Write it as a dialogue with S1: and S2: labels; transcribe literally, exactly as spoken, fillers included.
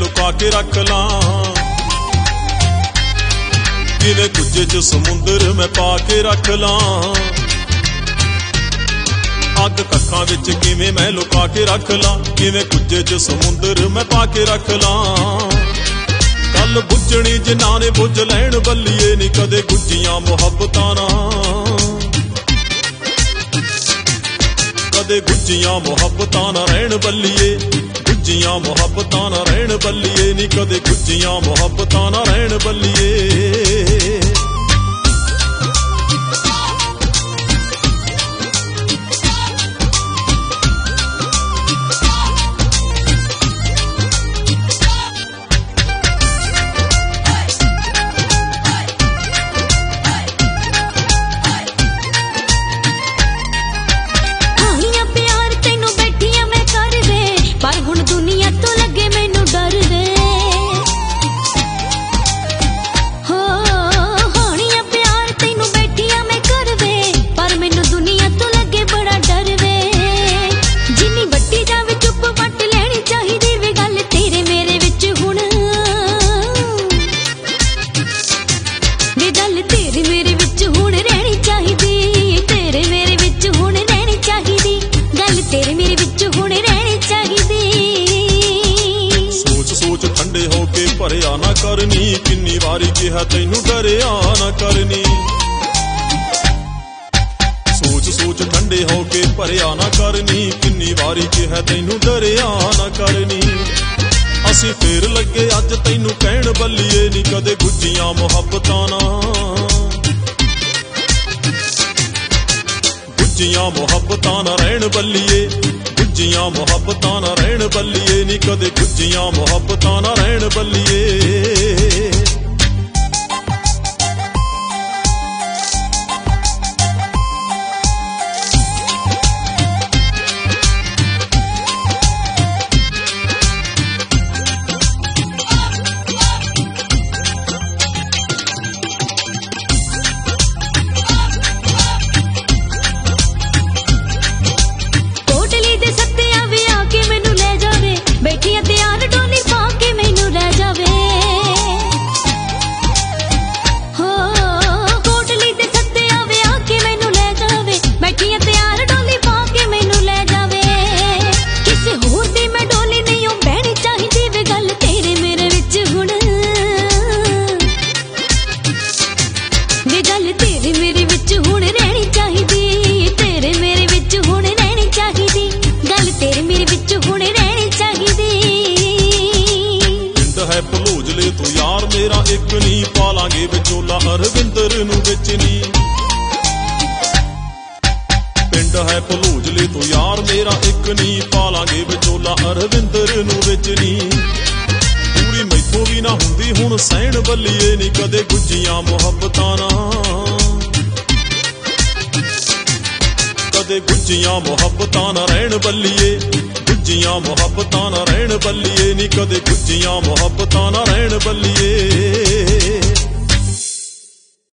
S1: लुका के रख ला। किवें कुझे च समुंदर मैं पा के रख ला। अग कखां विच किवें मैं लुका के रख ला। किवें कुझे च समुंदर मैं पा के रख ला। गल बुझणी जिन्हां ने बुझ लैण बल्लीए नी कदे गुझियां मुहब्बतां नाल। कदे गुझियां मुहब्बतां ना रहण बल्लीए। गुझियां मुहब्बतां ना रहण बल्लीए नी कदे गुझियां मुहब्बतां ना रहण बल्लीए। भरिया ना करनी किन्नी वारी कहा तैनू डरिया ना करनी। सोच सोच ठंडे होके भरिया ना करनी किन्नी वारी कहा तैनू डरिया ना करनी। असी फिर लगे अज तैनू कहण बल्लीए नी कदे गुझियां मुहब्बतां नाल। गुझियां मुहब्बतां ना रहण बल्लीए। गुझियां मुहब्बतां ना रहण बल्लीए नी कदे गुझियां मुहब्बतां ना रहण बल्लीए। तू यार मेरा एक नी पालांगे विचोला अरविंदर नू विच नी। पिंड है भलूजले तू यार मेरा एक नी पालांगे विचोला अरविंदर नू विच नी। पूरी मैथों भी ना हुंदी हुण सहण बल्लीए नी कदे गुझियां मुहब्बतां नाल। कदे गुझियां मुहब्बतां ना रहण बल्लीए। गुझियां मुहब्बतां ना रहण बल्लीए नी कदे गुझियां मुहब्बतां ना रहण बल्लीए।